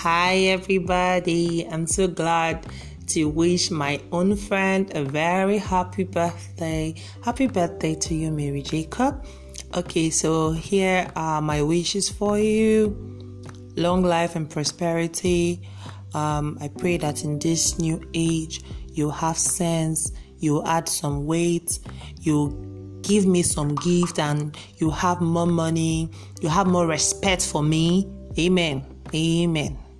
Hi everybody, I'm so glad to wish my own friend a very happy birthday. Happy birthday to you, Mary Jacob. Okay, so here are my wishes for you. Long life and prosperity. I pray that in this new age, you have sense, you add some weight, you give me some gift, and you have more money, you have more respect for me. Amen. Amen.